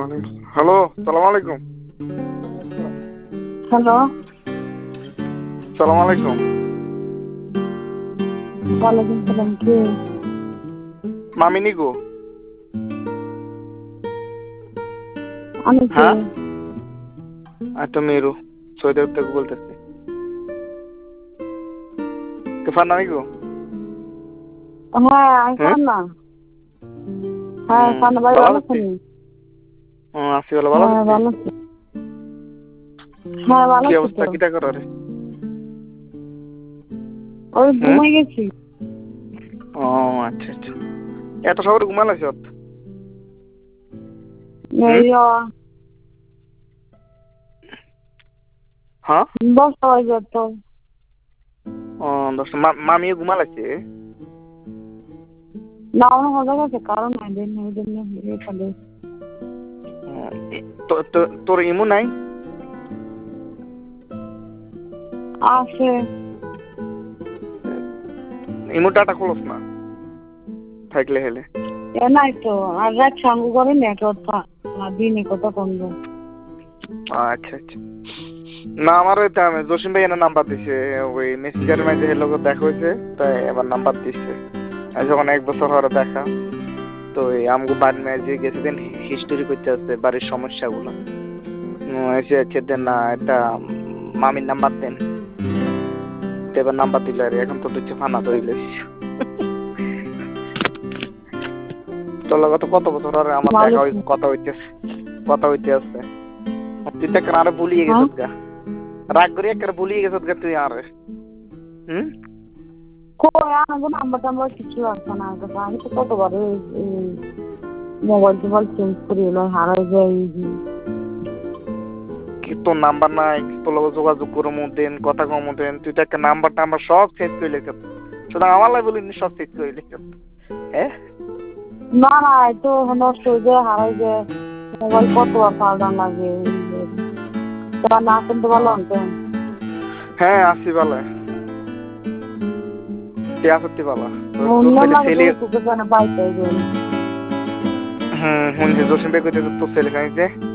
Hello, সালাম আলাইকুম। Hello, সালাম আলাইকুম। ওয়ালাইকুম সালাম। কে? মামিনি গো? আমি কে? হ্যাঁ, আমি তো মেরু সৌদি আরব থেকে বলতেছি। তুফান নামি গো? হ্যাঁ, আমি হ্যাঁ, ফান্না। হ্যাঁ, ফান্না ভাই ভালো ভালো আছি। আছেন? আছি ভালো, ভালো হ্যাঁ, আছি। ভালো আছি। হ্যাঁ, ভালো কি আছি অবস্থা, তো। কিটা করারে? ওই হুম, ঘুমাই গেছি। ও আচ্ছা আচ্ছা। এত সকালে ঘুমালাইছ? হুম, এই হ্যাঁ, 10টা বাজে তো। ও 10টা। মামিও ঘুমালাইছে? না, আমার মজা গেছে, কারণ নাই দিন ওই জন্য এখানে ও, তোর ইমু নাই? আছে। ইমু ডাটা খোলস না থাকলে হেলে। এ নাই তো, আর রাত সাঙ্গু করে নেটওয়ার্ক দিনে কত কম যায়। আচ্ছা আচ্ছা। না, আমার ওই জসিম ভাই এনে নাম্বার দিছে। ওই মেসেঞ্জারের মাঝে হের লোক দেখা হয়েছে, তাই এবার নাম্বার দিচ্ছে। আর যখন 1 বছর হওয়ার দেখা, তো এই আমগো বাড়ির মাঝে গেছে দিন হিস্টোরি করতে আসছে বাড়ির সমস্যাগুলো। এসে হচ্ছে দেন না একটা মামির নাম্বার দেন, তো এবার নাম্বার দিল। আর এখন তো হচ্ছে ফানা ধরিলে তোর লগে তো কত বছর আর আমার দেখা মালিক। কথা হইতে আছে। আর তুই তো একবার আরে ভুলিয়ে হ্যাঁ, গেছিস গা। রাগ করে একবার ভুলিয়ে গেছিস গা তুই আরে। হুম, কই আমাকে নাম্বার টাম্বার কিছু আসছে না। আমি তো কতবার মোবাইল টোবাইল চেঞ্জ করি, এলো হারাই যায়। কি তোর নাম্বার নাই? তোর লগে যোগাযোগ করবো দেন, কথা কম দেন, তুই তো একটা নাম্বার টাম্বার সব চেঞ্জ করে লিখত। শুধু আমার লাই বলিনি, সব চেঞ্জ করে লিখত। হ্যাঁ, না না, এই তো নষ্ট হয়ে যায়, হারাই যায়। মোবাইল কতবার পাল্টান লাগে। তোমার না শুনতে ভালো আনতেন। হ্যাঁ আসি ভালো। তুই আসতি ভালো। তোর অন্য পেলে লাগে তো ছেলে। তোকে কেন পাইতে গেল। হুম, শুনছি জসিম ভাই কইতেছে তোর ছেলে খাইছে।